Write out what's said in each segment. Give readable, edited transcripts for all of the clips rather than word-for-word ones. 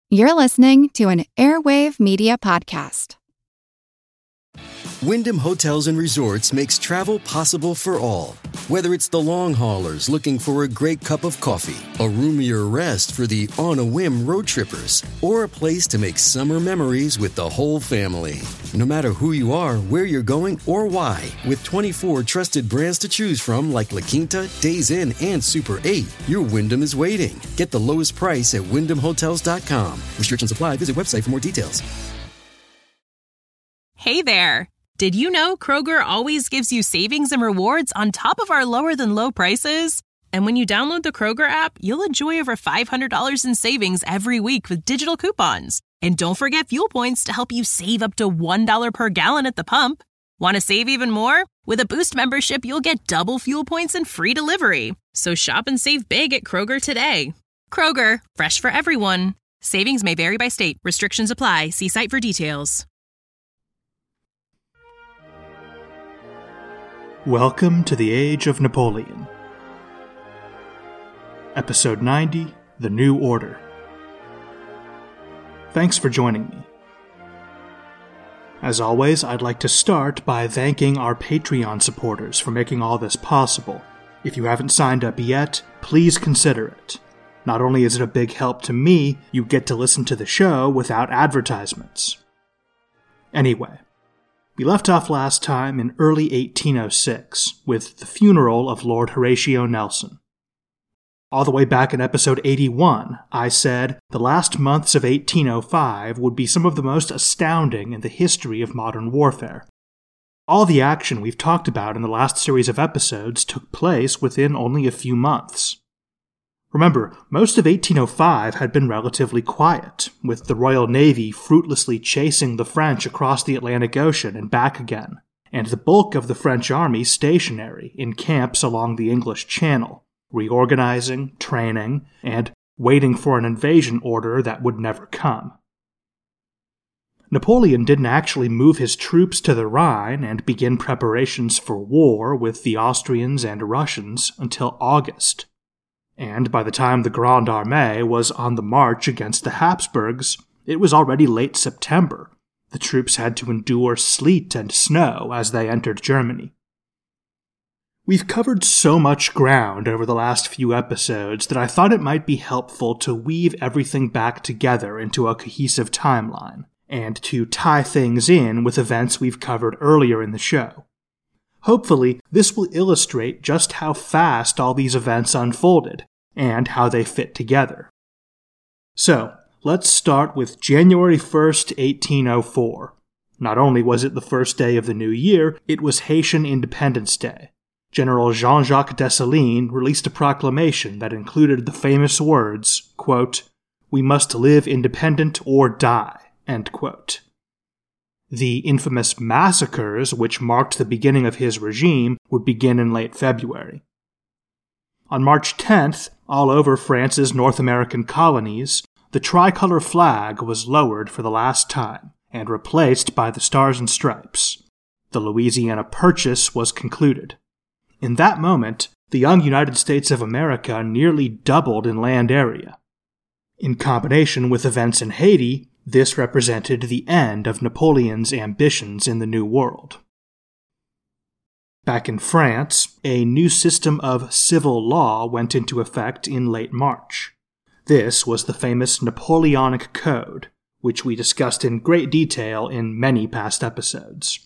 You're listening to an Airwave Media Podcast. Wyndham Hotels & Resorts makes travel possible for all. Whether it's the long haulers looking for a great cup of coffee, a roomier rest for the on-a-whim road trippers, or a place to make summer memories with the whole family. No matter who you are, where you're going, or why, with 24 trusted brands to choose from like La Quinta, Days Inn, and Super 8, your Wyndham is waiting. Get the lowest price at WyndhamHotels.com. Restrictions apply. Visit website for more details. Hey there! Did you know Kroger always gives you savings and rewards on top of our lower-than-low prices? And when you download the Kroger app, you'll enjoy over $500 in savings every week with digital coupons. And don't forget fuel points to help you save up to $1 per gallon at the pump. Want to save even more? With a Boost membership, you'll get double fuel points and free delivery. So shop and save big at Kroger today. Kroger, fresh for everyone. Savings may vary by state. Restrictions apply. See site for details. Welcome to the Age of Napoleon. Episode 90, The New Order. Thanks for joining me. As always, I'd like to start by thanking our Patreon supporters for making all this possible. If you haven't signed up yet, please consider it. Not only is it a big help to me, you get to listen to the show without advertisements. Anyway, we left off last time in early 1806 with the funeral of Lord Horatio Nelson. All the way back in episode 81, I said the last months of 1805 would be some of the most astounding in the history of modern warfare. All the action we've talked about in the last series of episodes took place within only a few months. Remember, most of 1805 had been relatively quiet, with the Royal Navy fruitlessly chasing the French across the Atlantic Ocean and back again, and the bulk of the French army stationary in camps along the English Channel, reorganizing, training, and waiting for an invasion order that would never come. Napoleon didn't actually move his troops to the Rhine and begin preparations for war with the Austrians and Russians until August. And by the time the Grande Armée was on the march against the Habsburgs, it was already late September. The troops had to endure sleet and snow as they entered Germany. We've covered so much ground over the last few episodes that I thought it might be helpful to weave everything back together into a cohesive timeline, and to tie things in with events we've covered earlier in the show. Hopefully, this will illustrate just how fast all these events unfolded, and how they fit together. So, let's start with January 1st, 1804. Not only was it the first day of the new year, it was Haitian Independence Day. General Jean-Jacques Dessalines released a proclamation that included the famous words, quote, "We must live independent or die," end quote. The infamous massacres, which marked the beginning of his regime, would begin in late February. On March 10th, all over France's North American colonies, the tricolor flag was lowered for the last time and replaced by the Stars and Stripes. The Louisiana Purchase was concluded. In that moment, the young United States of America nearly doubled in land area. In combination with events in Haiti, this represented the end of Napoleon's ambitions in the New World. Back in France, a new system of civil law went into effect in late March. This was the famous Napoleonic Code, which we discussed in great detail in many past episodes.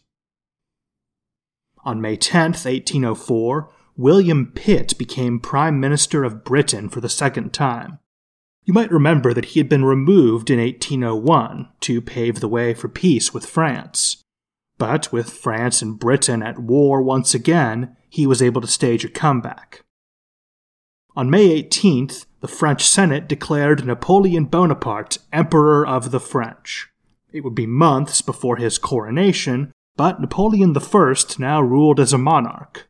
On May 10th, 1804, William Pitt became Prime Minister of Britain for the second time. You might remember that he had been removed in 1801 to pave the way for peace with France. But with France and Britain at war once again, he was able to stage a comeback. On May 18th, the French Senate declared Napoleon Bonaparte Emperor of the French. It would be months before his coronation, but Napoleon I now ruled as a monarch.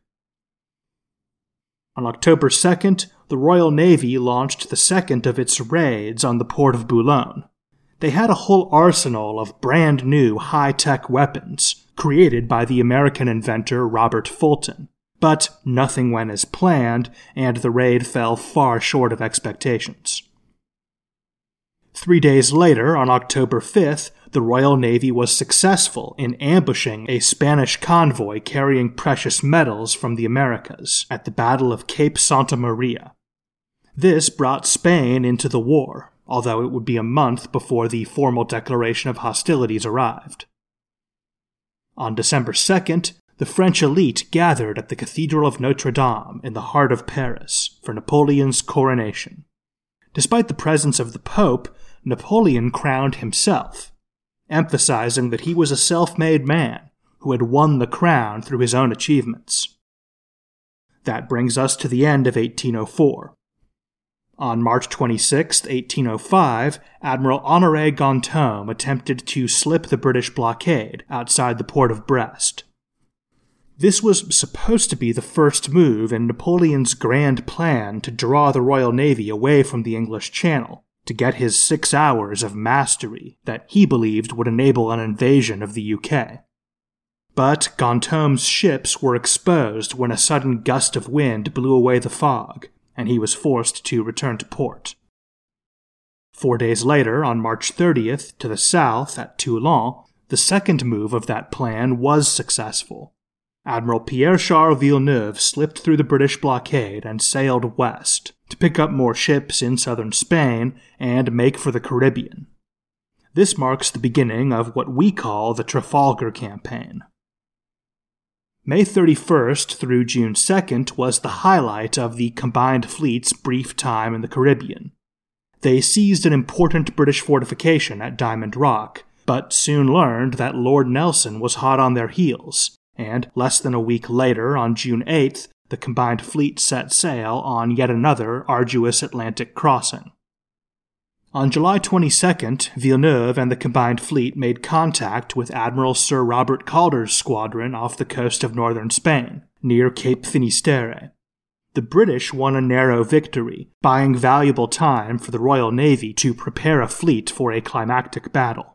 On October 2nd, the Royal Navy launched the second of its raids on the port of Boulogne. They had a whole arsenal of brand new high-tech weapons, created by the American inventor Robert Fulton. But nothing went as planned, and the raid fell far short of expectations. 3 days later, on October 5th, the Royal Navy was successful in ambushing a Spanish convoy carrying precious metals from the Americas at the Battle of Cape Santa Maria. This brought Spain into the war, although it would be a month before the formal declaration of hostilities arrived. On December 2nd, the French elite gathered at the Cathedral of Notre Dame in the heart of Paris for Napoleon's coronation. Despite the presence of the Pope, Napoleon crowned himself, emphasizing that he was a self-made man who had won the crown through his own achievements. That brings us to the end of 1804. On March 26, 1805, Admiral Honoré Ganteaume attempted to slip the British blockade outside the port of Brest. This was supposed to be the first move in Napoleon's grand plan to draw the Royal Navy away from the English Channel, to get his 6 hours of mastery that he believed would enable an invasion of the UK. But Ganteaume's ships were exposed when a sudden gust of wind blew away the fog, and he was forced to return to port. 4 days later, on March 30th, to the south at Toulon, the second move of that plan was successful. Admiral Pierre-Charles Villeneuve slipped through the British blockade and sailed west to pick up more ships in southern Spain and make for the Caribbean. This marks the beginning of what we call the Trafalgar Campaign. May 31st through June 2nd was the highlight of the combined fleet's brief time in the Caribbean. They seized an important British fortification at Diamond Rock, but soon learned that Lord Nelson was hot on their heels, and less than a week later, on June 8th, the combined fleet set sail on yet another arduous Atlantic crossing. On July 22nd, Villeneuve and the combined fleet made contact with Admiral Sir Robert Calder's squadron off the coast of northern Spain, near Cape Finisterre. The British won a narrow victory, buying valuable time for the Royal Navy to prepare a fleet for a climactic battle.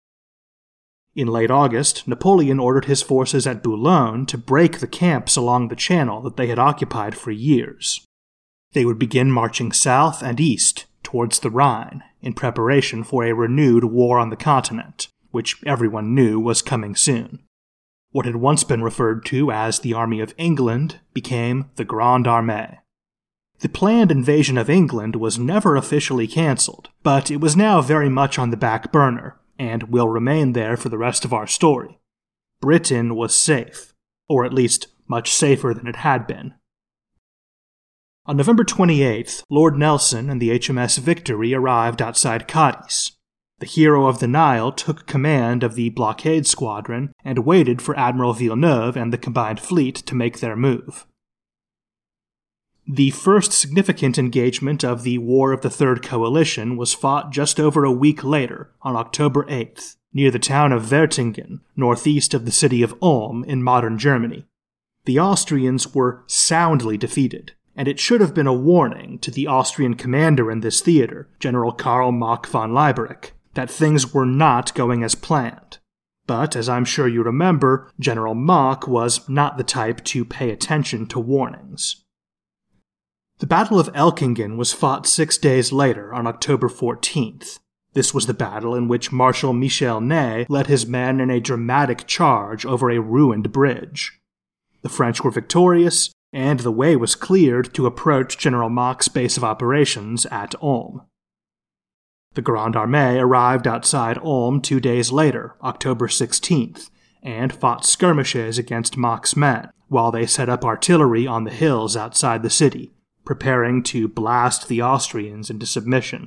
In late August, Napoleon ordered his forces at Boulogne to break the camps along the channel that they had occupied for years. They would begin marching south and east towards the Rhine in preparation for a renewed war on the continent, which everyone knew was coming soon. What had once been referred to as the Army of England became the Grande Armée. The planned invasion of England was never officially cancelled, but it was now very much on the back burner, and will remain there for the rest of our story. Britain was safe, or at least much safer than it had been. On November 28th, Lord Nelson and the HMS Victory arrived outside Cadiz. The hero of the Nile took command of the blockade squadron and waited for Admiral Villeneuve and the combined fleet to make their move. The first significant engagement of the War of the Third Coalition was fought just over a week later, on October 8th, near the town of Wertingen, northeast of the city of Ulm in modern Germany. The Austrians were soundly defeated, and it should have been a warning to the Austrian commander in this theater, General Karl Mack von Leiberich, that things were not going as planned. But, as I'm sure you remember, General Mack was not the type to pay attention to warnings. The Battle of Elkingen was fought 6 days later, on October 14th. This was the battle in which Marshal Michel Ney led his men in a dramatic charge over a ruined bridge. The French were victorious, and the way was cleared to approach General Mack's base of operations at Ulm. The Grande Armée arrived outside Ulm 2 days later, October 16th, and fought skirmishes against Mack's men, while they set up artillery on the hills outside the city, preparing to blast the Austrians into submission.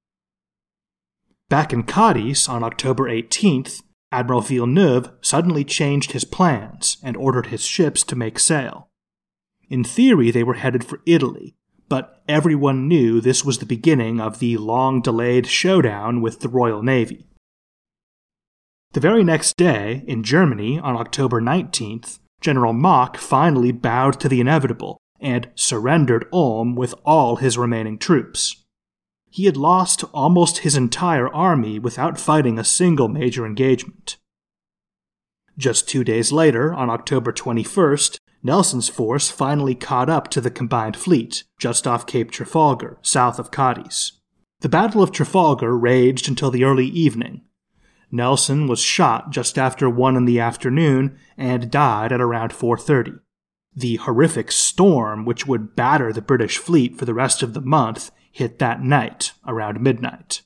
Back in Cadiz on October 18th, Admiral Villeneuve suddenly changed his plans and ordered his ships to make sail. In theory, they were headed for Italy, but everyone knew this was the beginning of the long-delayed showdown with the Royal Navy. The very next day, in Germany, on October 19th, General Mack finally bowed to the inevitable and surrendered Ulm with all his remaining troops. He had lost almost his entire army without fighting a single major engagement. Just 2 days later, on October 21st, Nelson's force finally caught up to the combined fleet, just off Cape Trafalgar, south of Cadiz. The Battle of Trafalgar raged until the early evening. Nelson was shot just after 1 in the afternoon and died at around 4:30. The horrific storm, which would batter the British fleet for the rest of the month, hit that night, around midnight.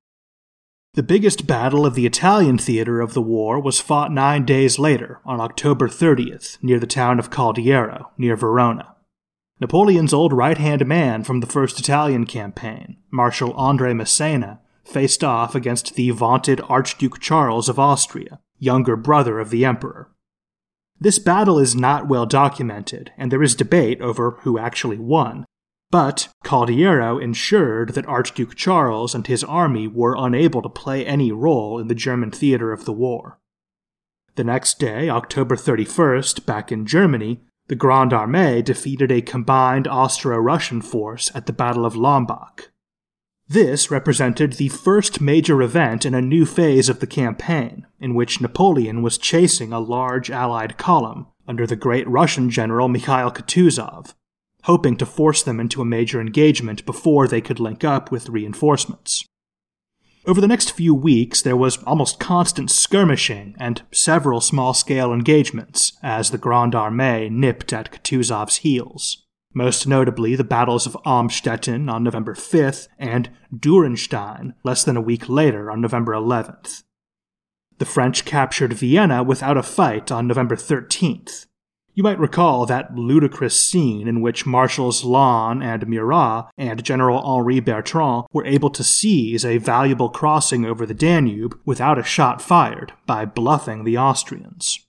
The biggest battle of the Italian theater of the war was fought 9 days later, on October 30th, near the town of Caldiero, near Verona. Napoleon's old right-hand man from the First Italian Campaign, Marshal André Massena, faced off against the vaunted Archduke Charles of Austria, younger brother of the Emperor. This battle is not well documented, and there is debate over who actually won, but Caldiero ensured that Archduke Charles and his army were unable to play any role in the German theater of the war. The next day, October 31st, back in Germany, the Grande Armée defeated a combined Austro-Russian force at the Battle of Lambach. This represented the first major event in a new phase of the campaign, in which Napoleon was chasing a large Allied column under the great Russian general Mikhail Kutuzov, hoping to force them into a major engagement before they could link up with reinforcements. Over the next few weeks, there was almost constant skirmishing and several small-scale engagements as the Grande Armée nipped at Kutuzov's heels. Most notably the battles of Amstetten on November 5th and Dürrenstein less than a week later on November 11th. The French captured Vienna without a fight on November 13th. You might recall that ludicrous scene in which Marshals Lannes and Murat and General Henri Bertrand were able to seize a valuable crossing over the Danube without a shot fired by bluffing the Austrians.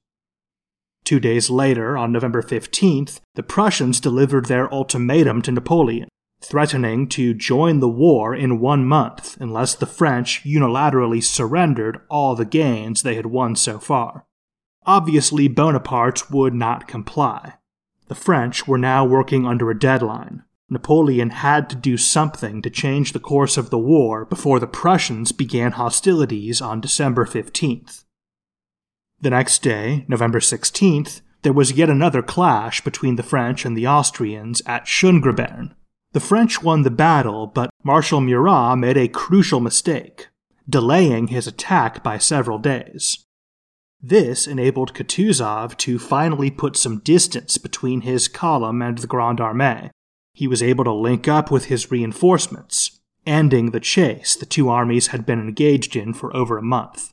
2 days later, on November 15th, the Prussians delivered their ultimatum to Napoleon, threatening to join the war in 1 month unless the French unilaterally surrendered all the gains they had won so far. Obviously, Bonaparte would not comply. The French were now working under a deadline. Napoleon had to do something to change the course of the war before the Prussians began hostilities on December 15th. The next day, November 16th, there was yet another clash between the French and the Austrians at Schöngravern. The French won the battle, but Marshal Murat made a crucial mistake, delaying his attack by several days. This enabled Kutuzov to finally put some distance between his column and the Grande Armée. He was able to link up with his reinforcements, ending the chase the two armies had been engaged in for over a month.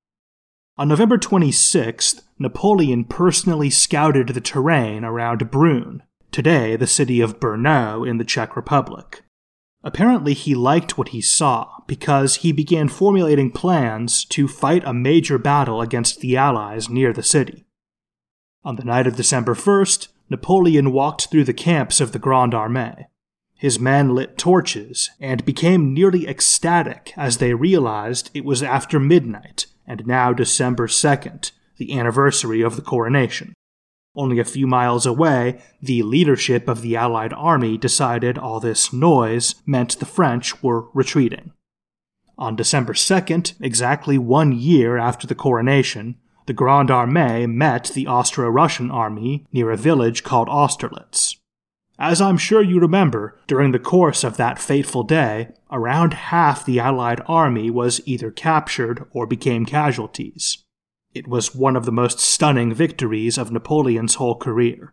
On November 26th, Napoleon personally scouted the terrain around Brünn, today the city of Brno in the Czech Republic. Apparently he liked what he saw, because he began formulating plans to fight a major battle against the Allies near the city. On the night of December 1st, Napoleon walked through the camps of the Grande Armée. His men lit torches and became nearly ecstatic as they realized it was after midnight, and now December 2nd, the anniversary of the coronation. Only a few miles away, the leadership of the Allied army decided all this noise meant the French were retreating. On December 2nd, exactly 1 year after the coronation, the Grande Armée met the Austro-Russian army near a village called Austerlitz. As I'm sure you remember, during the course of that fateful day, around half the Allied army was either captured or became casualties. It was one of the most stunning victories of Napoleon's whole career.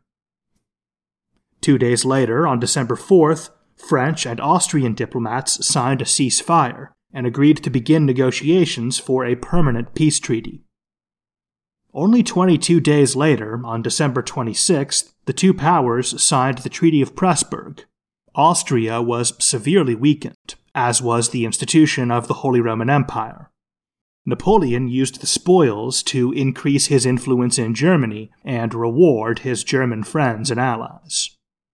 2 days later, on December 4th, French and Austrian diplomats signed a ceasefire and agreed to begin negotiations for a permanent peace treaty. Only 22 days later, on December 26th, the two powers signed the Treaty of Pressburg. Austria was severely weakened, as was the institution of the Holy Roman Empire. Napoleon used the spoils to increase his influence in Germany and reward his German friends and allies.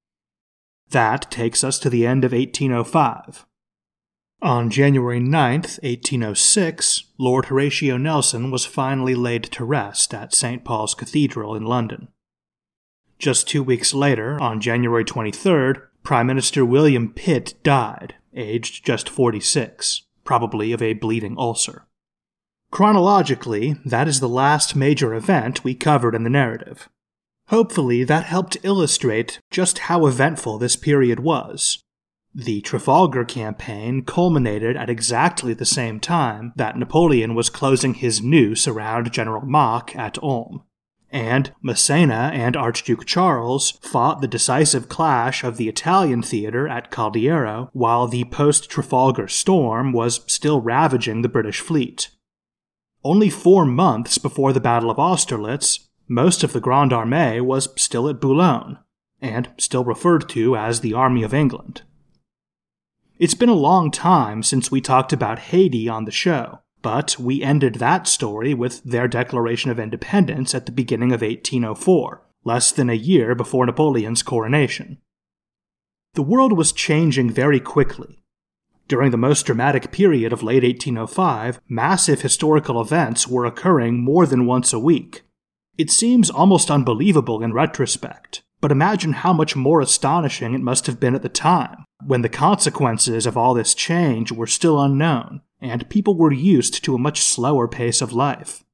That takes us to the end of 1805. On January 9, 1806, Lord Horatio Nelson was finally laid to rest at St. Paul's Cathedral in London. Just 2 weeks later, on January 23rd, Prime Minister William Pitt died, aged just 46, probably of a bleeding ulcer. Chronologically, that is the last major event we covered in the narrative. Hopefully that helped illustrate just how eventful this period was. The Trafalgar campaign culminated at exactly the same time that Napoleon was closing his noose around General Mack at Ulm, and Massena and Archduke Charles fought the decisive clash of the Italian theater at Caldiero while the post-Trafalgar storm was still ravaging the British fleet. Only 4 months before the Battle of Austerlitz, most of the Grande Armée was still at Boulogne, and still referred to as the Army of England. It's been a long time since we talked about Haiti on the show, but we ended that story with their declaration of independence at the beginning of 1804, less than a year before Napoleon's coronation. The world was changing very quickly. During the most dramatic period of late 1805, massive historical events were occurring more than once a week. It seems almost unbelievable in retrospect, but imagine how much more astonishing it must have been at the time, when the consequences of all this change were still unknown, and people were used to a much slower pace of life.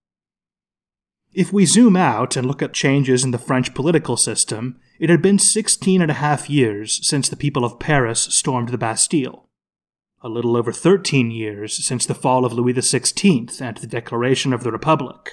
If we zoom out and look at changes in the French political system, it had been 16.5 years since the people of Paris stormed the Bastille, a little over 13 years since the fall of Louis XVI and the declaration of the Republic,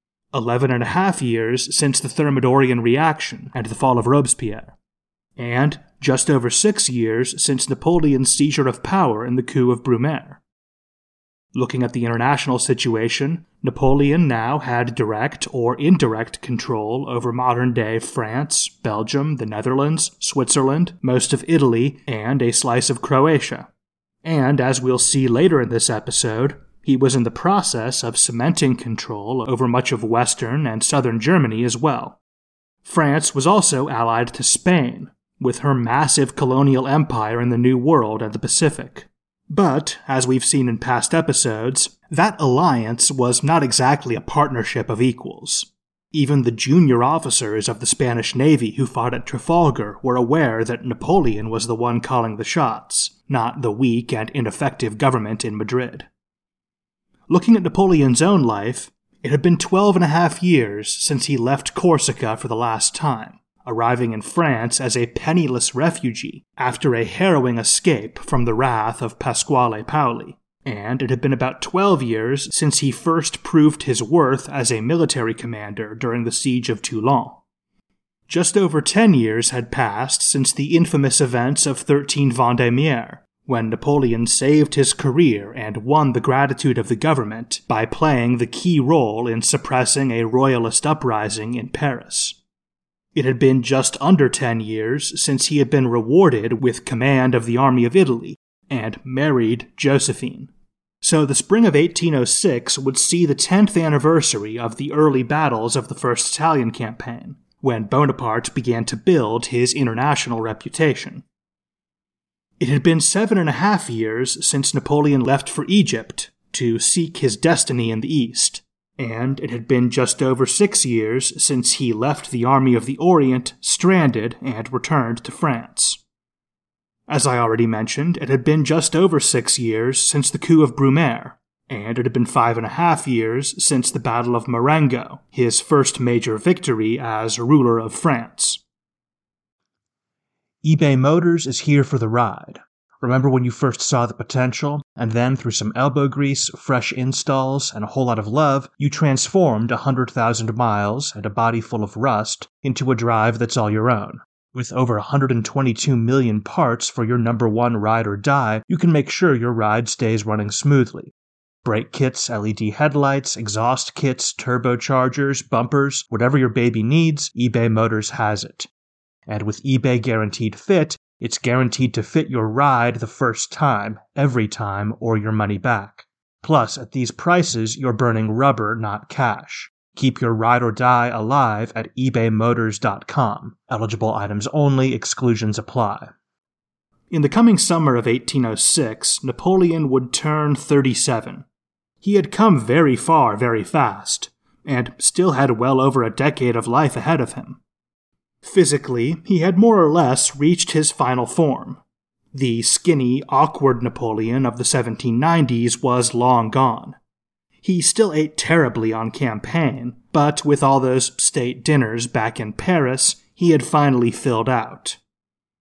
11.5 years since the Thermidorian reaction and the fall of Robespierre, and just over 6 years since Napoleon's seizure of power in the coup of Brumaire. Looking at the international situation, Napoleon now had direct or indirect control over modern-day France, Belgium, the Netherlands, Switzerland, most of Italy, and a slice of Croatia. And as we'll see later in this episode, he was in the process of cementing control over much of western and southern Germany as well. France was also allied to Spain, with her massive colonial empire in the New World and the Pacific. But, as we've seen in past episodes, that alliance was not exactly a partnership of equals. Even the junior officers of the Spanish Navy who fought at Trafalgar were aware that Napoleon was the one calling the shots, not the weak and ineffective government in Madrid. Looking at Napoleon's own life, it had been 12.5 years since he left Corsica for the last time, arriving in France as a penniless refugee after a harrowing escape from the wrath of Pasquale Paoli, and it had been about 12 years since he first proved his worth as a military commander during the siege of Toulon. Just over 10 years had passed since the infamous events of 13 Vendémiaire, when Napoleon saved his career and won the gratitude of the government by playing the key role in suppressing a royalist uprising in Paris. It had been just under 10 years since he had been rewarded with command of the Army of Italy and married Josephine. So the spring of 1806 would see the 10th anniversary of the early battles of the First Italian Campaign, when Bonaparte began to build his international reputation. It had been 7.5 years since Napoleon left for Egypt to seek his destiny in the East, and it had been just over 6 years since he left the Army of the Orient stranded and returned to France. As I already mentioned, it had been just over 6 years since the coup of Brumaire, and it had been 5.5 years since the Battle of Marengo, his first major victory as ruler of France. eBay Motors is here for the ride. Remember when you first saw the potential, and then through some elbow grease, fresh installs, and a whole lot of love, you transformed 100,000 miles and a body full of rust into a drive that's all your own. With over 122 million parts for your number one ride or die, you can make sure your ride stays running smoothly. Brake kits, LED headlights, exhaust kits, turbochargers, bumpers, whatever your baby needs, eBay Motors has it. And with eBay Guaranteed Fit, it's guaranteed to fit your ride the first time, every time, or your money back. Plus, at these prices, you're burning rubber, not cash. Keep your ride or die alive at ebaymotors.com. Eligible items only, exclusions apply. In the coming summer of 1806, Napoleon would turn 37. He had come very far very fast, and still had well over a decade of life ahead of him. Physically, he had more or less reached his final form. The skinny, awkward Napoleon of the 1790s was long gone. He still ate terribly on campaign, but with all those state dinners back in Paris, he had finally filled out.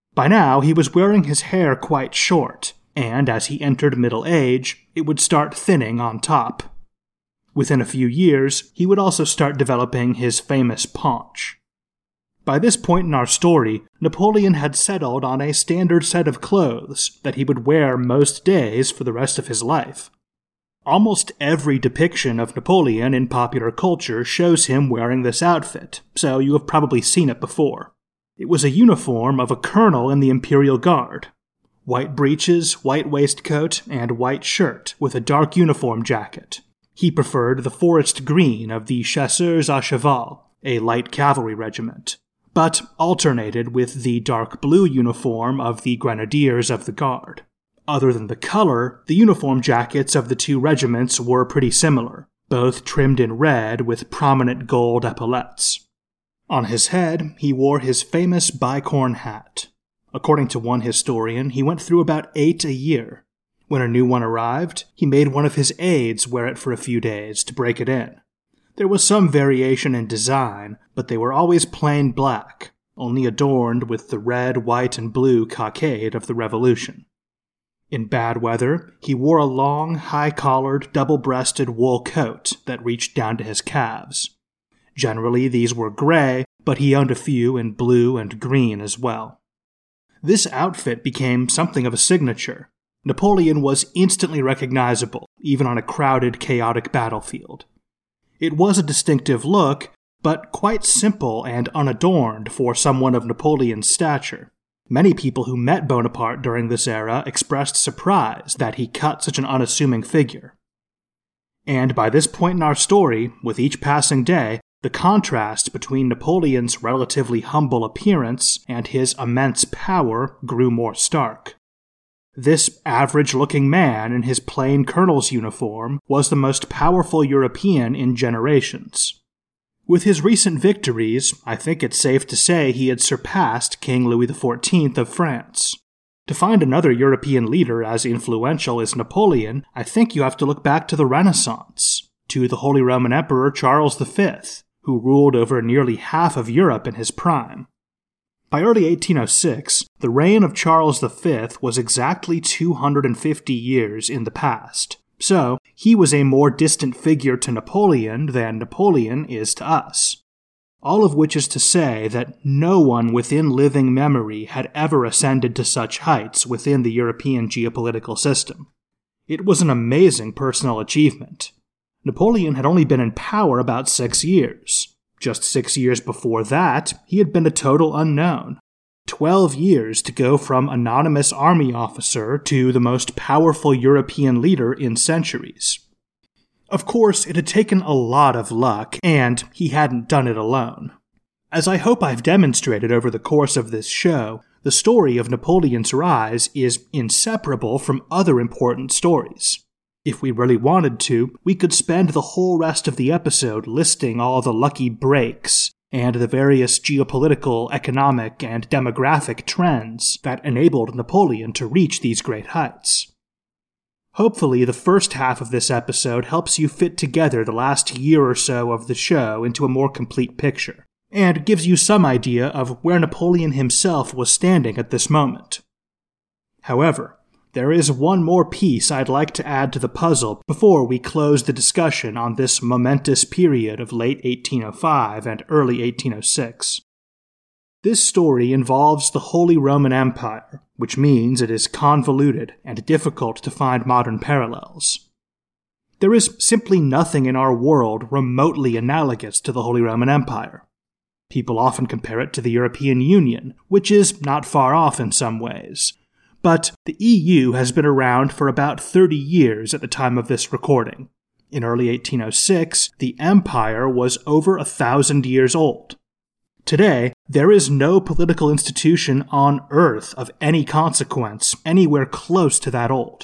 By now, he was wearing his hair quite short, and as he entered middle age, it would start thinning on top. Within a few years, he would also start developing his famous paunch. By this point in our story, Napoleon had settled on a standard set of clothes that he would wear most days for the rest of his life. Almost every depiction of Napoleon in popular culture shows him wearing this outfit, so you have probably seen it before. It was a uniform of a colonel in the Imperial Guard. White breeches, white waistcoat, and white shirt with a dark uniform jacket. He preferred the forest green of the Chasseurs à Cheval, a light cavalry regiment, but alternated with the dark blue uniform of the Grenadiers of the Guard. Other than the color, the uniform jackets of the two regiments were pretty similar, both trimmed in red with prominent gold epaulettes. On his head, he wore his famous bicorn hat. According to one historian, he went through about 8 a year. When a new one arrived, he made one of his aides wear it for a few days to break it in. There was some variation in design, but they were always plain black, only adorned with the red, white, and blue cockade of the Revolution. In bad weather, he wore a long, high-collared, double-breasted wool coat that reached down to his calves. Generally, these were gray, but he owned a few in blue and green as well. This outfit became something of a signature. Napoleon was instantly recognizable, even on a crowded, chaotic battlefield. It was a distinctive look, but quite simple and unadorned for someone of Napoleon's stature. Many people who met Bonaparte during this era expressed surprise that he cut such an unassuming figure. And by this point in our story, with each passing day, the contrast between Napoleon's relatively humble appearance and his immense power grew more stark. This average-looking man in his plain colonel's uniform was the most powerful European in generations. With his recent victories, I think it's safe to say he had surpassed King Louis XIV of France. To find another European leader as influential as Napoleon, I think you have to look back to the Renaissance, to the Holy Roman Emperor Charles V, who ruled over nearly half of Europe in his prime. By early 1806, the reign of Charles V was exactly 250 years in the past, so he was a more distant figure to Napoleon than Napoleon is to us. All of which is to say that no one within living memory had ever ascended to such heights within the European geopolitical system. It was an amazing personal achievement. Napoleon had only been in power about 6 years. Just 6 years before that, he had been a total unknown. 12 years to go from anonymous army officer to the most powerful European leader in centuries. Of course, it had taken a lot of luck, and he hadn't done it alone. As I hope I've demonstrated over the course of this show, the story of Napoleon's rise is inseparable from other important stories. If we really wanted to, we could spend the whole rest of the episode listing all the lucky breaks and the various geopolitical, economic, and demographic trends that enabled Napoleon to reach these great heights. Hopefully, the first half of this episode helps you fit together the last year or so of the show into a more complete picture, and gives you some idea of where Napoleon himself was standing at this moment. However, there is one more piece I'd like to add to the puzzle before we close the discussion on this momentous period of late 1805 and early 1806. This story involves the Holy Roman Empire, which means it is convoluted and difficult to find modern parallels. There is simply nothing in our world remotely analogous to the Holy Roman Empire. People often compare it to the European Union, which is not far off in some ways. But the EU has been around for about 30 years at the time of this recording. In early 1806, the empire was over 1,000 years old. Today, there is no political institution on Earth of any consequence anywhere close to that old.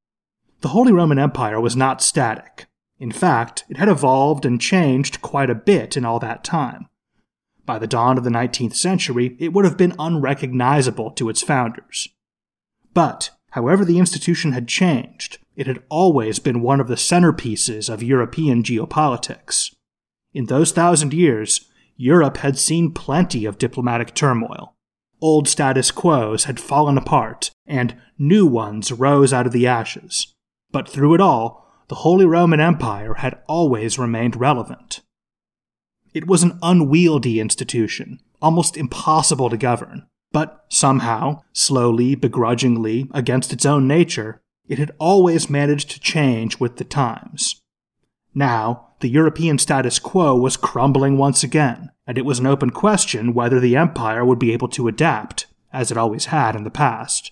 The Holy Roman Empire was not static. In fact, it had evolved and changed quite a bit in all that time. By the dawn of the 19th century, it would have been unrecognizable to its founders. But, however the institution had changed, it had always been one of the centerpieces of European geopolitics. In those 1,000 years, Europe had seen plenty of diplomatic turmoil. Old status quos had fallen apart, and new ones rose out of the ashes. But through it all, the Holy Roman Empire had always remained relevant. It was an unwieldy institution, almost impossible to govern, but somehow, slowly, begrudgingly, against its own nature, it had always managed to change with the times. Now, the European status quo was crumbling once again, and it was an open question whether the empire would be able to adapt, as it always had in the past.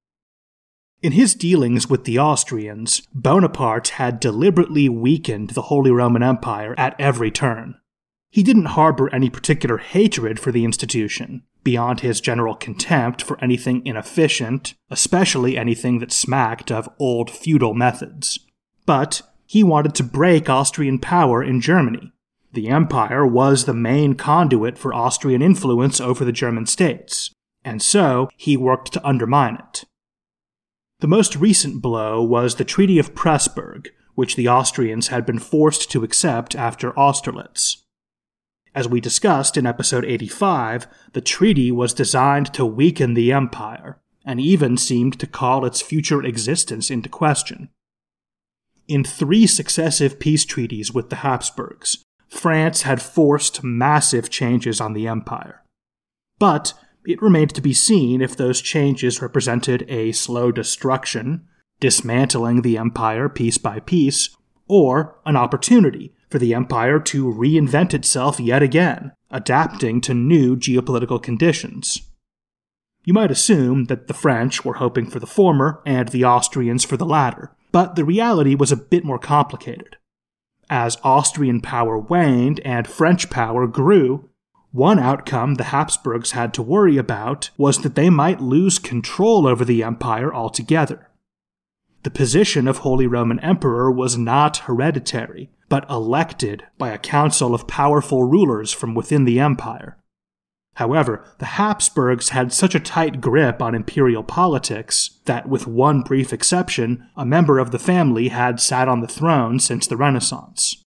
In his dealings with the Austrians, Bonaparte had deliberately weakened the Holy Roman Empire at every turn. He didn't harbor any particular hatred for the institution, beyond his general contempt for anything inefficient, especially anything that smacked of old feudal methods. But he wanted to break Austrian power in Germany. The empire was the main conduit for Austrian influence over the German states, and so he worked to undermine it. The most recent blow was the Treaty of Pressburg, which the Austrians had been forced to accept after Austerlitz. As we discussed in episode 85, the treaty was designed to weaken the empire, and even seemed to call its future existence into question. In 3 successive peace treaties with the Habsburgs, France had forced massive changes on the empire. But it remained to be seen if those changes represented a slow destruction, dismantling the empire piece by piece, or an opportunity for the empire to reinvent itself yet again, adapting to new geopolitical conditions. You might assume that the French were hoping for the former and the Austrians for the latter, but the reality was a bit more complicated. As Austrian power waned and French power grew, one outcome the Habsburgs had to worry about was that they might lose control over the empire altogether. The position of Holy Roman Emperor was not hereditary, but elected by a council of powerful rulers from within the empire. However, the Habsburgs had such a tight grip on imperial politics that, with one brief exception, a member of the family had sat on the throne since the Renaissance.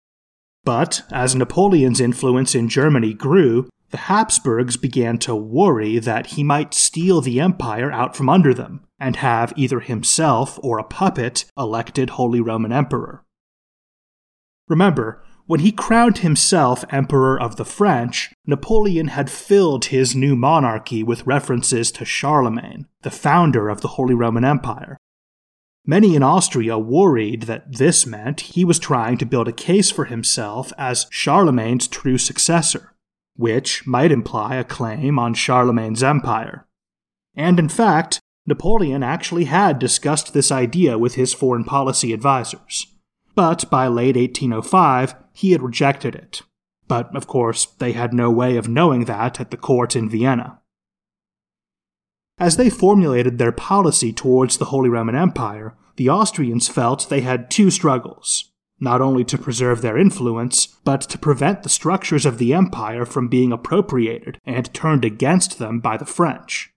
But, as Napoleon's influence in Germany grew, the Habsburgs began to worry that he might steal the empire out from under them, and have either himself or a puppet elected Holy Roman Emperor. Remember, when he crowned himself Emperor of the French, Napoleon had filled his new monarchy with references to Charlemagne, the founder of the Holy Roman Empire. Many in Austria worried that this meant he was trying to build a case for himself as Charlemagne's true successor, which might imply a claim on Charlemagne's empire. And in fact, Napoleon actually had discussed this idea with his foreign policy advisors. But by late 1805, he had rejected it. But, of course, they had no way of knowing that at the court in Vienna. As they formulated their policy towards the Holy Roman Empire, the Austrians felt they had 2 struggles, not only to preserve their influence, but to prevent the structures of the empire from being appropriated and turned against them by the French.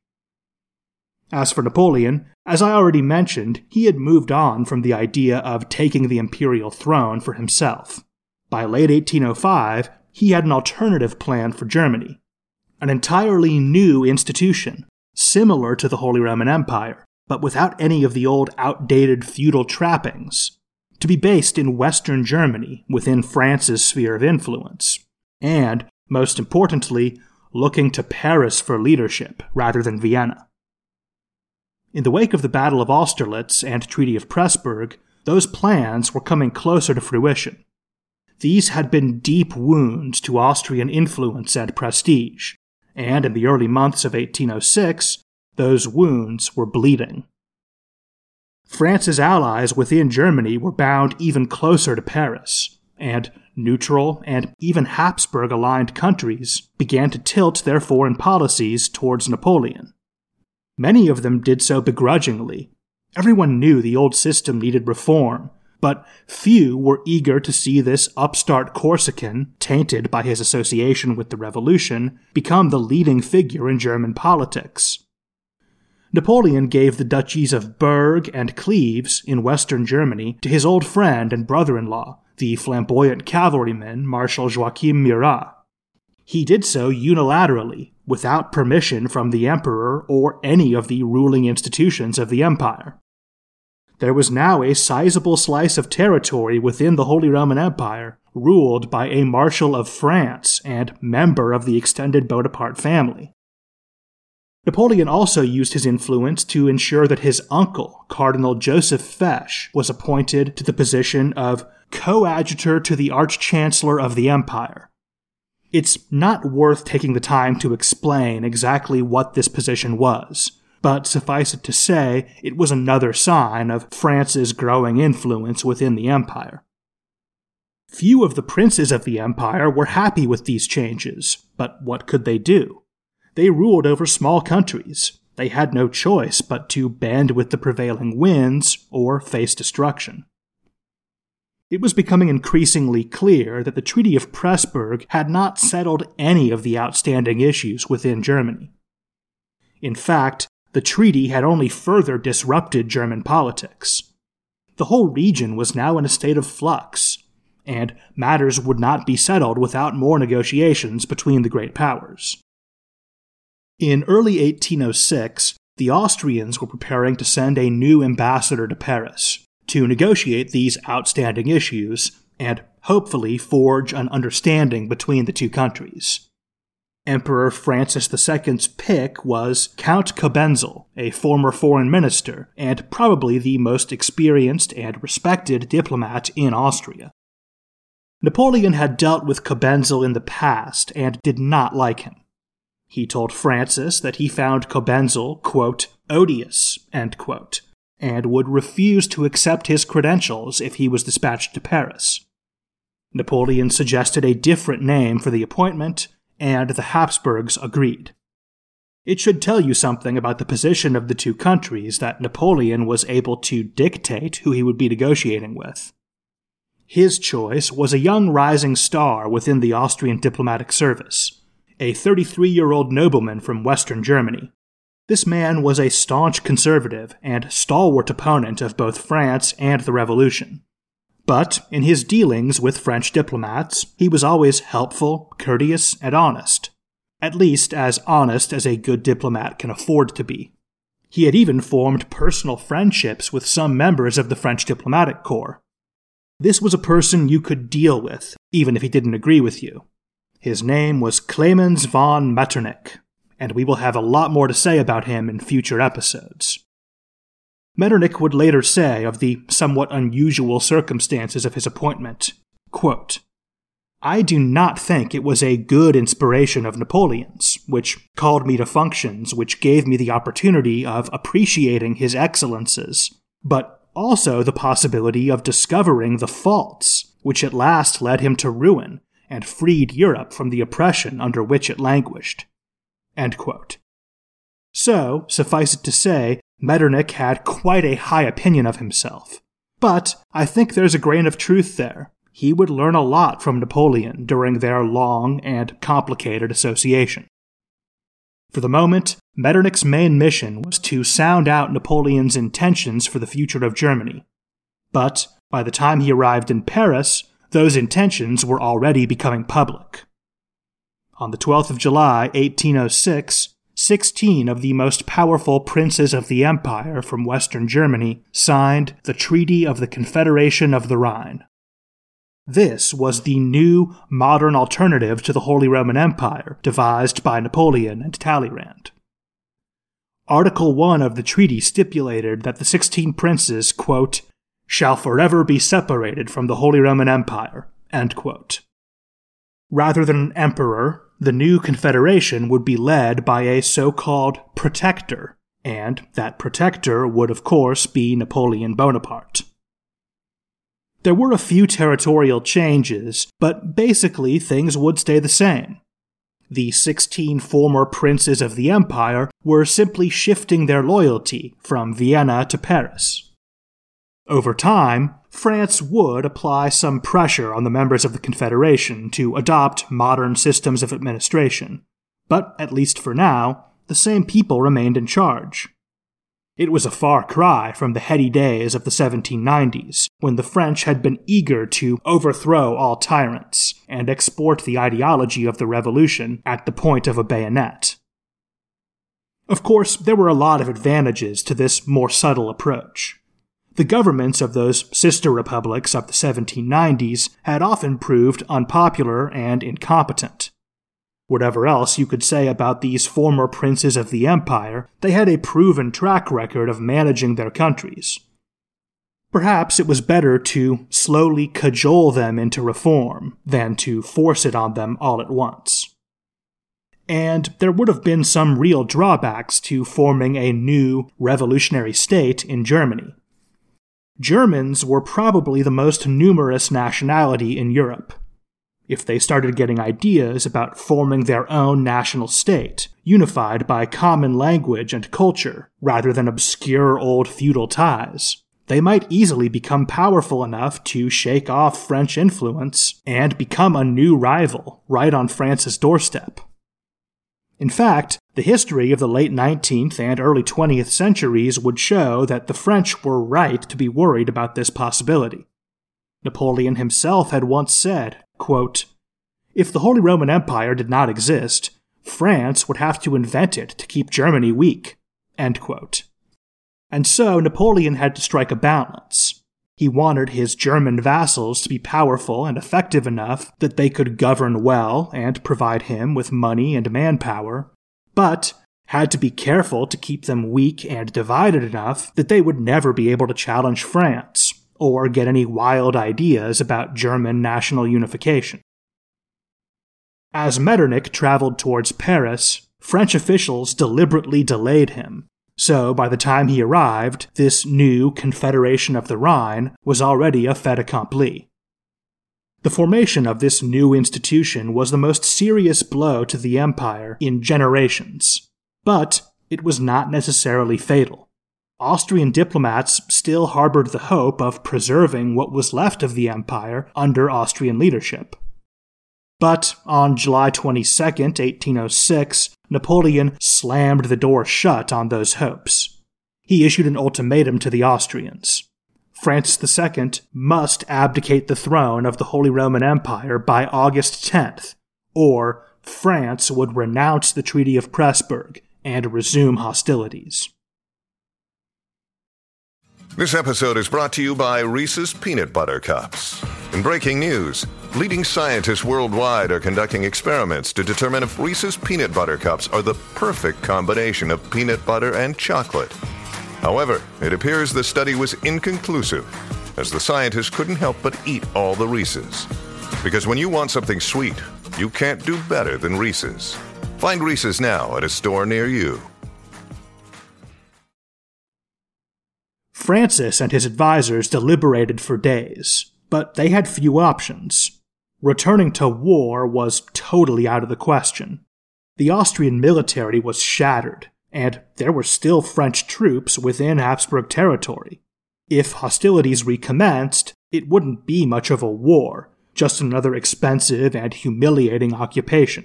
As for Napoleon, as I already mentioned, he had moved on from the idea of taking the imperial throne for himself. By late 1805, he had an alternative plan for Germany, an entirely new institution, similar to the Holy Roman Empire, but without any of the old outdated feudal trappings, to be based in Western Germany within France's sphere of influence, and, most importantly, looking to Paris for leadership rather than Vienna. In the wake of the Battle of Austerlitz and Treaty of Pressburg, those plans were coming closer to fruition. These had been deep wounds to Austrian influence and prestige, and in the early months of 1806, those wounds were bleeding. France's allies within Germany were bound even closer to Paris, and neutral and even Habsburg-aligned countries began to tilt their foreign policies towards Napoleon. Many of them did so begrudgingly. Everyone knew the old system needed reform, but few were eager to see this upstart Corsican, tainted by his association with the revolution, become the leading figure in German politics. Napoleon gave the duchies of Berg and Cleves in western Germany to his old friend and brother-in-law, the flamboyant cavalryman Marshal Joachim Murat. He did so unilaterally, without permission from the emperor or any of the ruling institutions of the empire. There was now a sizable slice of territory within the Holy Roman Empire ruled by a Marshal of France and member of the extended Bonaparte family. Napoleon also used his influence to ensure that his uncle, Cardinal Joseph Fesch, was appointed to the position of coadjutor to the Arch-Chancellor of the Empire. It's not worth taking the time to explain exactly what this position was, but suffice it to say, it was another sign of France's growing influence within the empire. Few of the princes of the empire were happy with these changes, but what could they do? They ruled over small countries. They had no choice but to bend with the prevailing winds or face destruction. It was becoming increasingly clear that the Treaty of Pressburg had not settled any of the outstanding issues within Germany. In fact, the treaty had only further disrupted German politics. The whole region was now in a state of flux, and matters would not be settled without more negotiations between the great powers. In early 1806, the Austrians were preparing to send a new ambassador to Paris to negotiate these outstanding issues and hopefully forge an understanding between the two countries. Emperor Francis II's pick was Count Cobenzl, a former foreign minister and probably the most experienced and respected diplomat in Austria. Napoleon had dealt with Cobenzl in the past and did not like him. He told Francis that he found Cobenzl, quote, odious, end quote, and would refuse to accept his credentials if he was dispatched to Paris. Napoleon suggested a different name for the appointment, and the Habsburgs agreed. It should tell you something about the position of the two countries that Napoleon was able to dictate who he would be negotiating with. His choice was a young rising star within the Austrian diplomatic service, a 33-year-old nobleman from Western Germany. This man was a staunch conservative and stalwart opponent of both France and the Revolution. But in his dealings with French diplomats, he was always helpful, courteous, and honest. At least as honest as a good diplomat can afford to be. He had even formed personal friendships with some members of the French diplomatic corps. This was a person you could deal with, even if he didn't agree with you. His name was Clemens von Metternich, and we will have a lot more to say about him in future episodes. Metternich would later say of the somewhat unusual circumstances of his appointment, quote, I do not think it was a good inspiration of Napoleon's, which called me to functions which gave me the opportunity of appreciating his excellences, but also the possibility of discovering the faults, which at last led him to ruin and freed Europe from the oppression under which it languished. End quote. So, suffice it to say, Metternich had quite a high opinion of himself. But I think there's a grain of truth there. He would learn a lot from Napoleon during their long and complicated association. For the moment, Metternich's main mission was to sound out Napoleon's intentions for the future of Germany. But by the time he arrived in Paris, those intentions were already becoming public. On the 12th of July, 1806, 16 of the most powerful princes of the empire from Western Germany signed the Treaty of the Confederation of the Rhine. This was the new, modern alternative to the Holy Roman Empire devised by Napoleon and Talleyrand. Article 1 of the treaty stipulated that the 16 princes, quote, shall forever be separated from the Holy Roman Empire, end quote. Rather than an emperor, the new confederation would be led by a so-called protector, and that protector would of course be Napoleon Bonaparte. There were a few territorial changes, but basically things would stay the same. The 16 former princes of the empire were simply shifting their loyalty from Vienna to Paris. Over time, France would apply some pressure on the members of the Confederation to adopt modern systems of administration, but at least for now, the same people remained in charge. It was a far cry from the heady days of the 1790s, when the French had been eager to overthrow all tyrants and export the ideology of the revolution at the point of a bayonet. Of course, there were a lot of advantages to this more subtle approach. The governments of those sister republics of the 1790s had often proved unpopular and incompetent. Whatever else you could say about these former princes of the empire, they had a proven track record of managing their countries. Perhaps it was better to slowly cajole them into reform than to force it on them all at once. And there would have been some real drawbacks to forming a new revolutionary state in Germany. Germans were probably the most numerous nationality in Europe. If they started getting ideas about forming their own national state, unified by common language and culture, rather than obscure old feudal ties, they might easily become powerful enough to shake off French influence and become a new rival right on France's doorstep. In fact, the history of the late 19th and early 20th centuries would show that the French were right to be worried about this possibility. Napoleon himself had once said, quote, "If the Holy Roman Empire did not exist, France would have to invent it to keep Germany weak." End quote. And so Napoleon had to strike a balance. He wanted his German vassals to be powerful and effective enough that they could govern well and provide him with money and manpower, but had to be careful to keep them weak and divided enough that they would never be able to challenge France or get any wild ideas about German national unification. As Metternich traveled towards Paris, French officials deliberately delayed him. So by the time he arrived, this new Confederation of the Rhine was already a fait accompli. The formation of this new institution was the most serious blow to the empire in generations, but it was not necessarily fatal. Austrian diplomats still harbored the hope of preserving what was left of the empire under Austrian leadership. But on July 22, 1806, Napoleon slammed the door shut on those hopes. He issued an ultimatum to the Austrians. Francis II must abdicate the throne of the Holy Roman Empire by August 10th, or France would renounce the Treaty of Pressburg and resume hostilities. This episode is brought to you by Reese's Peanut Butter Cups. In breaking news, leading scientists worldwide are conducting experiments to determine if Reese's Peanut Butter Cups are the perfect combination of peanut butter and chocolate. However, it appears the study was inconclusive, as the scientists couldn't help but eat all the Reese's. Because when you want something sweet, you can't do better than Reese's. Find Reese's now at a store near you. Francis and his advisors deliberated for days, but they had few options. Returning to war was totally out of the question. The Austrian military was shattered, and there were still French troops within Habsburg territory. If hostilities recommenced, it wouldn't be much of a war, just another expensive and humiliating occupation.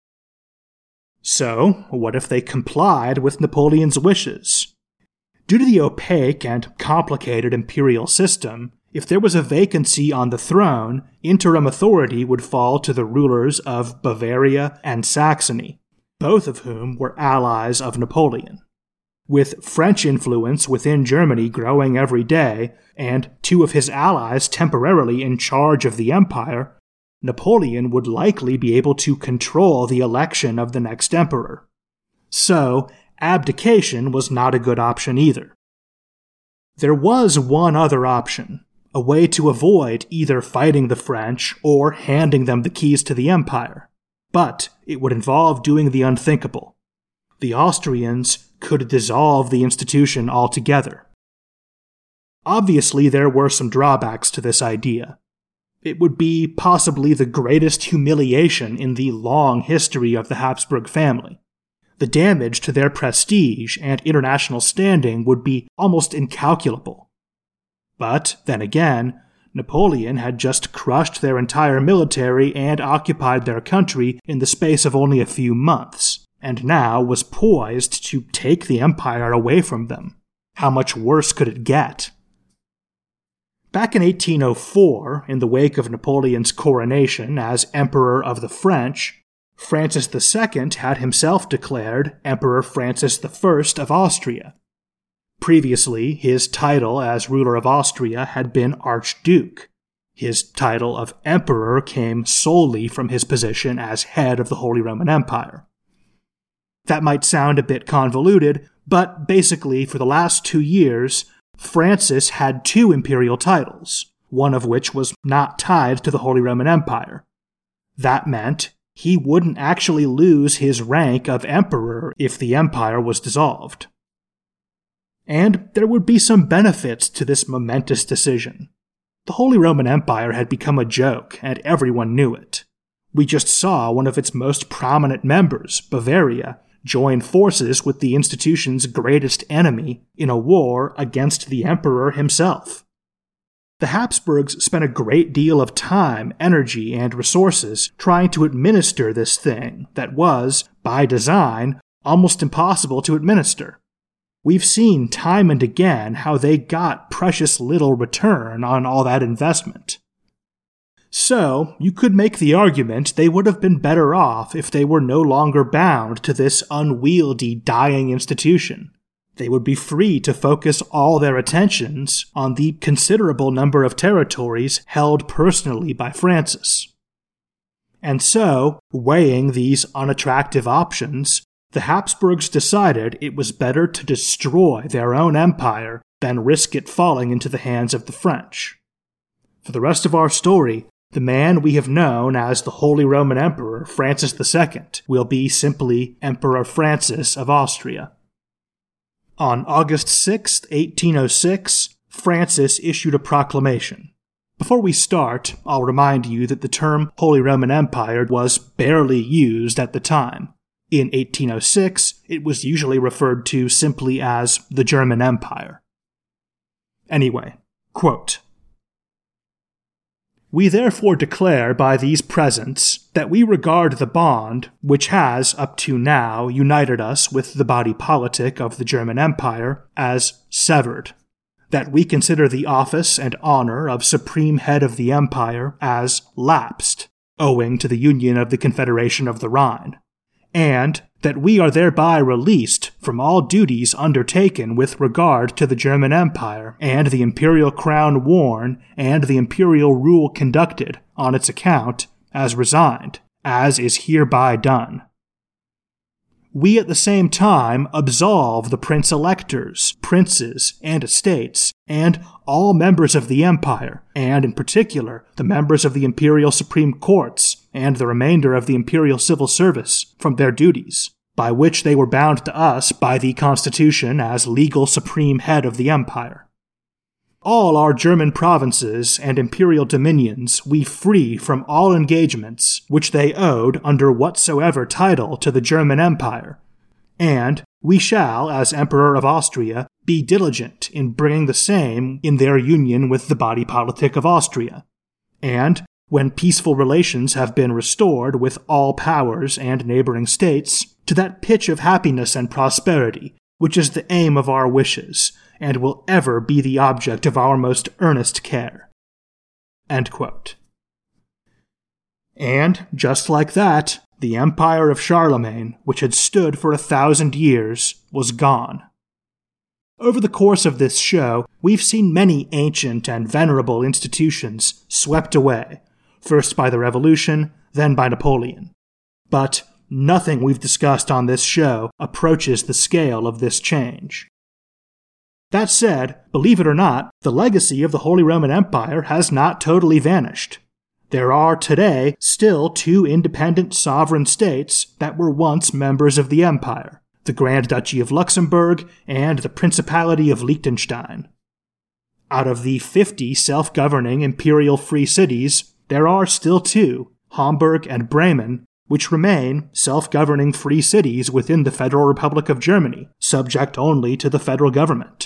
So, what if they complied with Napoleon's wishes? Due to the opaque and complicated imperial system, if there was a vacancy on the throne, interim authority would fall to the rulers of Bavaria and Saxony, both of whom were allies of Napoleon. With French influence within Germany growing every day, and two of his allies temporarily in charge of the empire, Napoleon would likely be able to control the election of the next emperor. So, abdication was not a good option either. There was one other option, a way to avoid either fighting the French or handing them the keys to the empire, but it would involve doing the unthinkable. The Austrians could dissolve the institution altogether. Obviously, there were some drawbacks to this idea. It would be possibly the greatest humiliation in the long history of the Habsburg family. The damage to their prestige and international standing would be almost incalculable. But, then again, Napoleon had just crushed their entire military and occupied their country in the space of only a few months, and now was poised to take the empire away from them. how much worse could it get? Back in 1804, in the wake of Napoleon's coronation as Emperor of the French, Francis II had himself declared Emperor Francis I of Austria. Previously, his title as ruler of Austria had been Archduke. His title of Emperor came solely from his position as head of the Holy Roman Empire. That might sound a bit convoluted, but basically, for the last 2 years, Francis had 2 imperial titles, one of which was not tied to the Holy Roman Empire. That meant he wouldn't actually lose his rank of emperor if the empire was dissolved. And there would be some benefits to this momentous decision. The Holy Roman Empire had become a joke, and everyone knew it. We just saw one of its most prominent members, Bavaria, join forces with the institution's greatest enemy in a war against the emperor himself. The Habsburgs spent a great deal of time, energy, and resources trying to administer this thing that was, by design, almost impossible to administer. We've seen time and again how they got precious little return on all that investment. So, you could make the argument they would have been better off if they were no longer bound to this unwieldy, dying institution. They would be free to focus all their attentions on the considerable number of territories held personally by Francis. And so, weighing these unattractive options, the Habsburgs decided it was better to destroy their own empire than risk it falling into the hands of the French. For the rest of our story, the man we have known as the Holy Roman Emperor Francis II will be simply Emperor Francis of Austria. On August 6, 1806, Francis issued a proclamation. Before we start, I'll remind you that the term Holy Roman Empire was barely used at the time. In 1806, it was usually referred to simply as the German Empire. Anyway, quote, "We therefore declare by these presents that we regard the bond which has, up to now, united us with the body politic of the German Empire as severed, that we consider the office and honor of supreme head of the empire as lapsed, owing to the union of the Confederation of the Rhine, and that we are thereby released from all duties undertaken with regard to the German Empire and the imperial crown worn and the imperial rule conducted on its account as resigned, as is hereby done. We at the same time absolve the prince-electors, princes, and estates, and all members of the empire, and in particular the members of the imperial supreme courts and the remainder of the imperial civil service from their duties, by which they were bound to us by the Constitution as legal supreme head of the empire. All our German provinces and imperial dominions we free from all engagements which they owed under whatsoever title to the German Empire, and we shall, as Emperor of Austria, be diligent in bringing the same in their union with the body politic of Austria, and when peaceful relations have been restored with all powers and neighboring states, to that pitch of happiness and prosperity which is the aim of our wishes, and will ever be the object of our most earnest care." End quote. And, just like that, the empire of Charlemagne, which had stood for 1,000 years, was gone. Over the course of this show, we've seen many ancient and venerable institutions swept away, first by the Revolution, then by Napoleon. But nothing we've discussed on this show approaches the scale of this change. That said, believe it or not, the legacy of the Holy Roman Empire has not totally vanished. There are today still 2 independent sovereign states that were once members of the empire, the Grand Duchy of Luxembourg and the Principality of Liechtenstein. Out of the 50 self-governing imperial free cities, there are still 2, Hamburg and Bremen, which remain self-governing free cities within the Federal Republic of Germany, subject only to the federal government.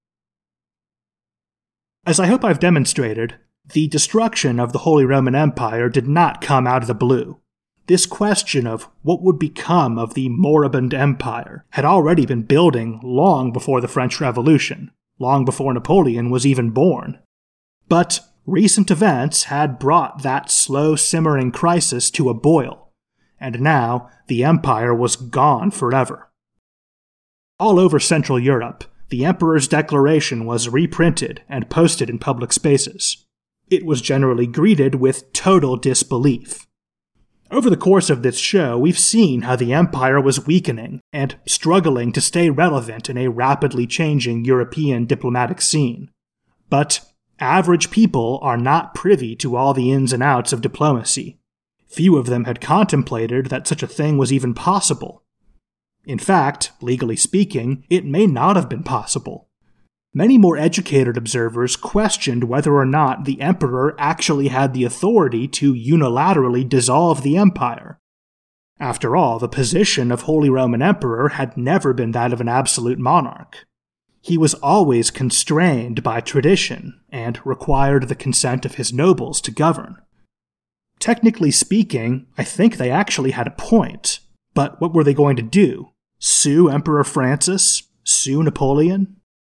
As I hope I've demonstrated, the destruction of the Holy Roman Empire did not come out of the blue. this question of what would become of the moribund empire had already been building long before the French Revolution, long before Napoleon was even born. But recent events had brought that slow simmering crisis to a boil, and now the empire was gone forever. All over Central Europe, the Emperor's Declaration was reprinted and posted in public spaces. It was generally greeted with total disbelief. Over the course of this show, we've seen how the empire was weakening and struggling to stay relevant in a rapidly changing European diplomatic scene. But average people are not privy to all the ins and outs of diplomacy. Few of them had contemplated that such a thing was even possible. In fact, legally speaking, it may not have been possible. Many more educated observers questioned whether or not the emperor actually had the authority to unilaterally dissolve the empire. After all, the position of Holy Roman Emperor had never been that of an absolute monarch. He was always constrained by tradition and required the consent of his nobles to govern. Technically speaking, I think they actually had a point, but what were they going to do? Sue Emperor Francis? Sue Napoleon?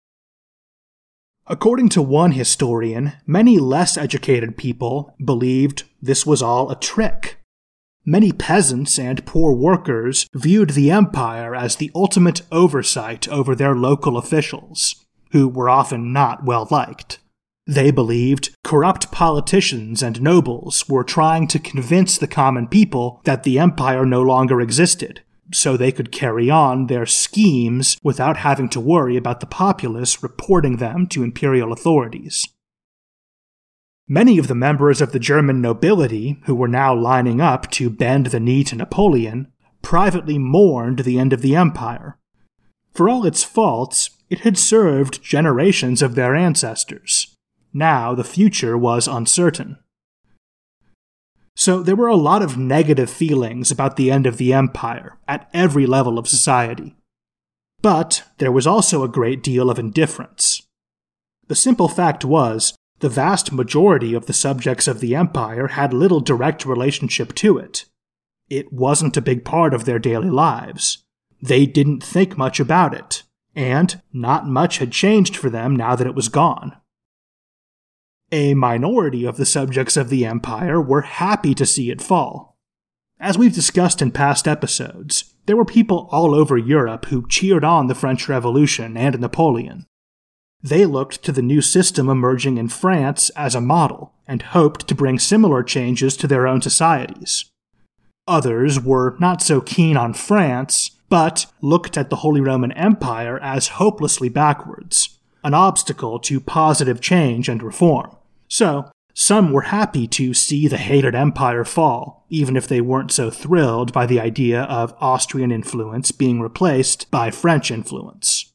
According to one historian, many less educated people believed this was all a trick. Many peasants and poor workers viewed the empire as the ultimate oversight over their local officials, who were often not well liked. They believed corrupt politicians and nobles were trying to convince the common people that the empire no longer existed, so they could carry on their schemes without having to worry about the populace reporting them to imperial authorities. Many of the members of the German nobility, who were now lining up to bend the knee to Napoleon, privately mourned the end of the empire. For all its faults, it had served generations of their ancestors. Now the future was uncertain. So there were a lot of negative feelings about the end of the empire at every level of society. But there was also a great deal of indifference. The simple fact was, the vast majority of the subjects of the empire had little direct relationship to it. It wasn't a big part of their daily lives. They didn't think much about it, and not much had changed for them now that it was gone. A minority of the subjects of the empire were happy to see it fall. As we've discussed in past episodes, there were people all over Europe who cheered on the French Revolution and Napoleon. They looked to the new system emerging in France as a model and hoped to bring similar changes to their own societies. Others were not so keen on France, but looked at the Holy Roman Empire as hopelessly backwards, an obstacle to positive change and reform. So, some were happy to see the hated empire fall, even if they weren't so thrilled by the idea of Austrian influence being replaced by French influence.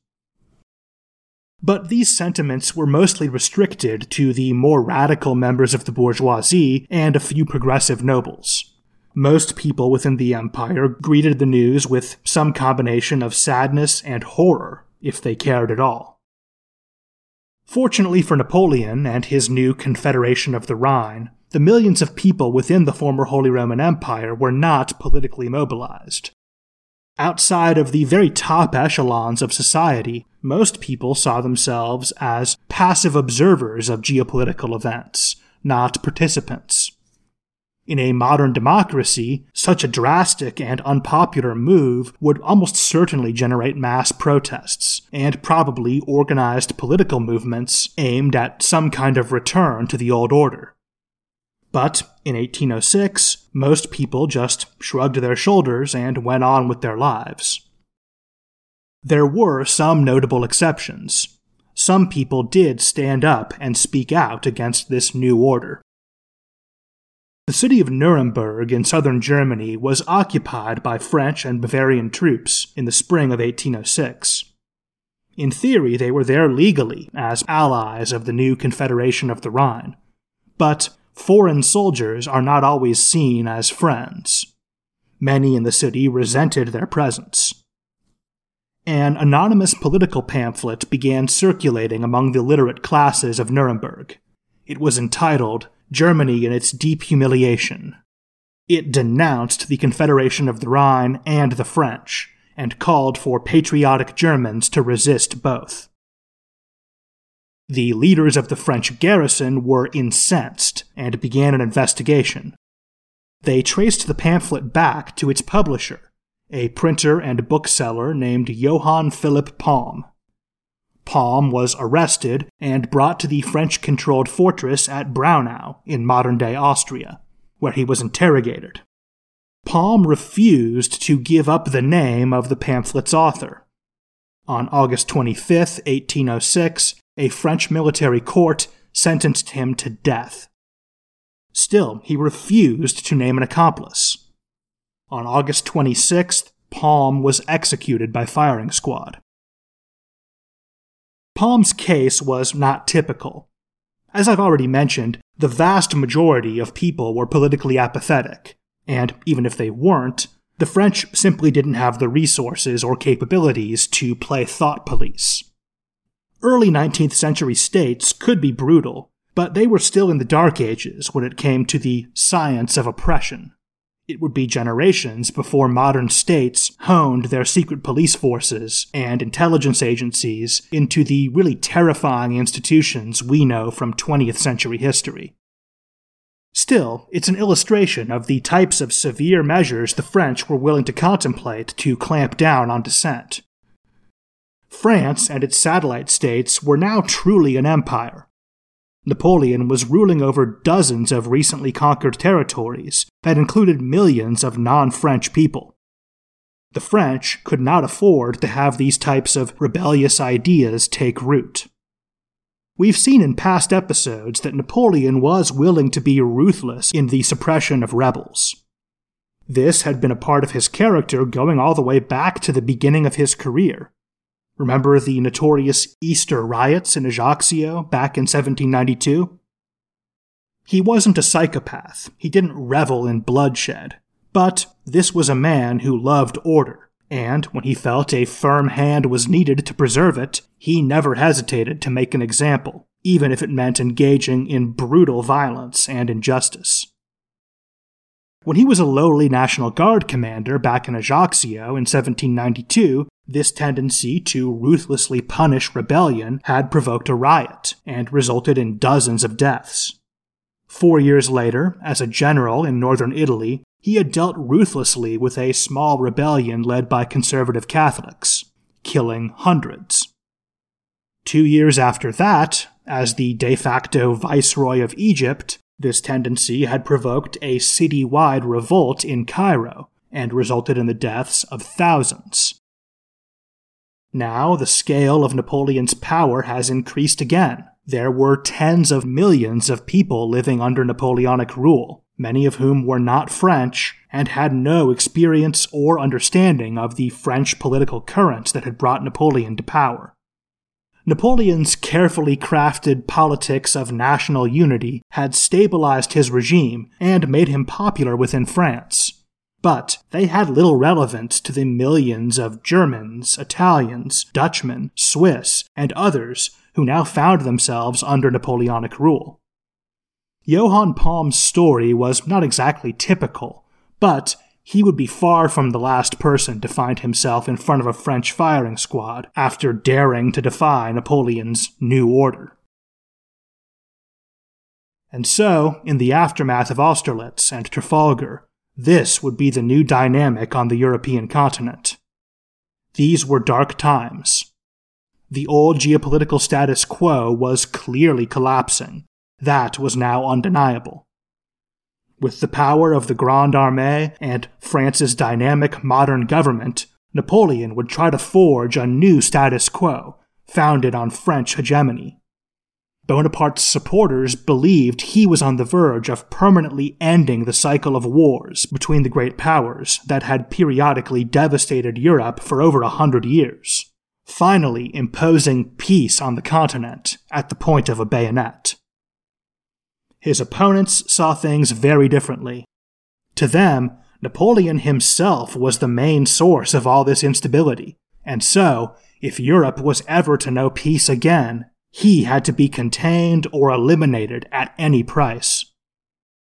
But these sentiments were mostly restricted to the more radical members of the bourgeoisie and a few progressive nobles. Most people within the empire greeted the news with some combination of sadness and horror, if they cared at all. Fortunately for Napoleon and his new Confederation of the Rhine, the millions of people within the former Holy Roman Empire were not politically mobilized. Outside of the very top echelons of society, most people saw themselves as passive observers of geopolitical events, not participants. In a modern democracy, such a drastic and unpopular move would almost certainly generate mass protests, and probably organized political movements aimed at some kind of return to the old order. But in 1806, most people just shrugged their shoulders and went on with their lives. There were some notable exceptions. Some people did stand up and speak out against this new order. The city of Nuremberg in southern Germany was occupied by French and Bavarian troops in the spring of 1806. In theory, they were there legally as allies of the new Confederation of the Rhine, but foreign soldiers are not always seen as friends. Many in the city resented their presence. An anonymous political pamphlet began circulating among the literate classes of Nuremberg. It was entitled Germany in its Deep Humiliation. It denounced the Confederation of the Rhine and the French, and called for patriotic Germans to resist both. The leaders of the French garrison were incensed and began an investigation. They traced the pamphlet back to its publisher, a printer and bookseller named Johann Philipp Palm. Palm was arrested and brought to the French-controlled fortress at Braunau in modern-day Austria, where he was interrogated. Palm refused to give up the name of the pamphlet's author. On August 25, 1806, a French military court sentenced him to death. Still, he refused to name an accomplice. On August 26th, Palm was executed by firing squad. Palm's case was not typical. As I've already mentioned, the vast majority of people were politically apathetic, and even if they weren't, the French simply didn't have the resources or capabilities to play thought police. Early 19th century states could be brutal, but they were still in the Dark Ages when it came to the science of oppression. It would be generations before modern states honed their secret police forces and intelligence agencies into the really terrifying institutions we know from 20th century history. Still, it's an illustration of the types of severe measures the French were willing to contemplate to clamp down on dissent. France and its satellite states were now truly an empire. Napoleon was ruling over dozens of recently conquered territories that included millions of non-French people. The French could not afford to have these types of rebellious ideas take root. We've seen in past episodes that Napoleon was willing to be ruthless in the suppression of rebels. This had been a part of his character going all the way back to the beginning of his career. Remember the notorious Easter riots in Ajaccio back in 1792? He wasn't a psychopath. He didn't revel in bloodshed. But this was a man who loved order, and when he felt a firm hand was needed to preserve it, he never hesitated to make an example, even if it meant engaging in brutal violence and injustice. When he was a lowly National Guard commander back in Ajaccio in 1792, this tendency to ruthlessly punish rebellion had provoked a riot and resulted in dozens of deaths. 4 years later, as a general in northern Italy, he had dealt ruthlessly with a small rebellion led by conservative Catholics, killing hundreds. 2 years after that, as the de facto viceroy of Egypt, this tendency had provoked a city-wide revolt in Cairo and resulted in the deaths of thousands. Now, the scale of Napoleon's power has increased again. There were tens of millions of people living under Napoleonic rule, many of whom were not French and had no experience or understanding of the French political currents that had brought Napoleon to power. Napoleon's carefully crafted politics of national unity had stabilized his regime and made him popular within France. But they had little relevance to the millions of Germans, Italians, Dutchmen, Swiss, and others who now found themselves under Napoleonic rule. Johann Palm's story was not exactly typical, but he would be far from the last person to find himself in front of a French firing squad after daring to defy Napoleon's new order. And so, in the aftermath of Austerlitz and Trafalgar, this would be the new dynamic on the European continent. These were dark times. The old geopolitical status quo was clearly collapsing. That was now undeniable. With the power of the Grande Armée and France's dynamic modern government, Napoleon would try to forge a new status quo, founded on French hegemony. Bonaparte's supporters believed he was on the verge of permanently ending the cycle of wars between the great powers that had periodically devastated Europe for over 100 years, finally imposing peace on the continent at the point of a bayonet. His opponents saw things very differently. To them, Napoleon himself was the main source of all this instability, and so, if Europe was ever to know peace again, he had to be contained or eliminated at any price.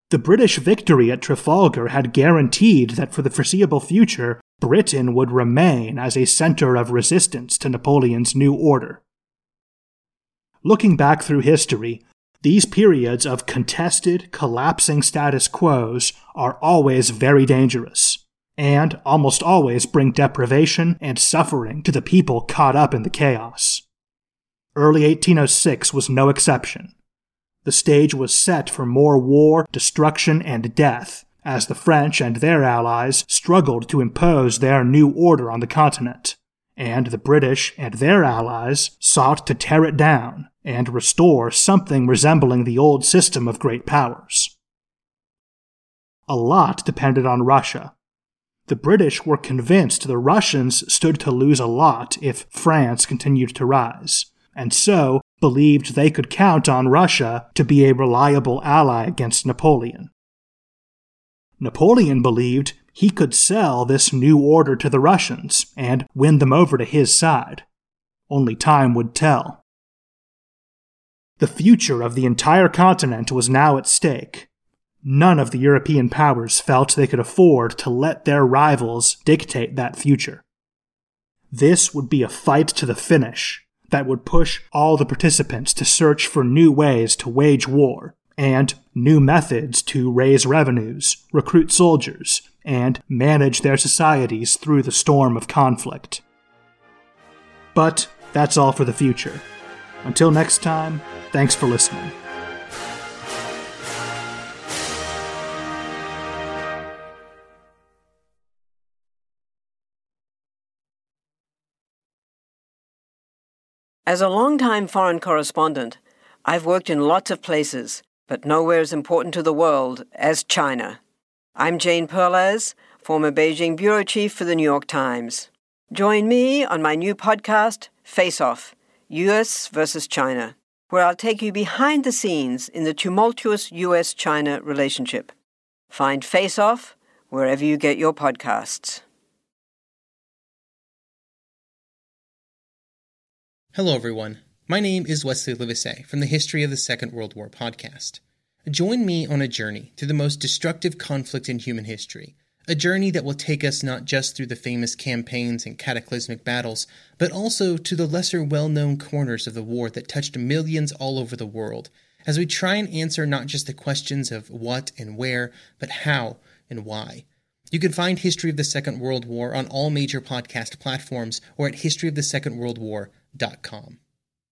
The British victory at Trafalgar had guaranteed that for the foreseeable future, Britain would remain as a center of resistance to Napoleon's new order. Looking back through history, these periods of contested, collapsing status quos are always very dangerous, and almost always bring deprivation and suffering to the people caught up in the chaos. Early 1806 was no exception. The stage was set for more war, destruction, and death, as the French and their allies struggled to impose their new order on the continent, and the British and their allies sought to tear it down and restore something resembling the old system of great powers. A lot depended on Russia. The British were convinced the Russians stood to lose a lot if France continued to rise, and so believed they could count on Russia to be a reliable ally against Napoleon. Napoleon believed he could sell this new order to the Russians and win them over to his side. Only time would tell. The future of the entire continent was now at stake. None of the European powers felt they could afford to let their rivals dictate that future. This would be a fight to the finish that would push all the participants to search for new ways to wage war and new methods to raise revenues, recruit soldiers, and manage their societies through the storm of conflict. But that's all for the future. Until next time, thanks for listening. As a long-time foreign correspondent, I've worked in lots of places, but nowhere as important to the world as China. I'm Jane Perlez, former Beijing bureau chief for the New York Times. Join me on my new podcast, Face Off, U.S. versus China, where I'll take you behind the scenes in the tumultuous U.S.-China relationship. Find Face Off wherever you get your podcasts. Hello, everyone. My name is Wesley Livesey from the History of the Second World War podcast. Join me on a journey through the most destructive conflict in human history, a journey that will take us not just through the famous campaigns and cataclysmic battles, but also to the lesser well-known corners of the war that touched millions all over the world, as we try and answer not just the questions of what and where, but how and why. You can find History of the Second World War on all major podcast platforms or at historyofthesecondworldwar.com.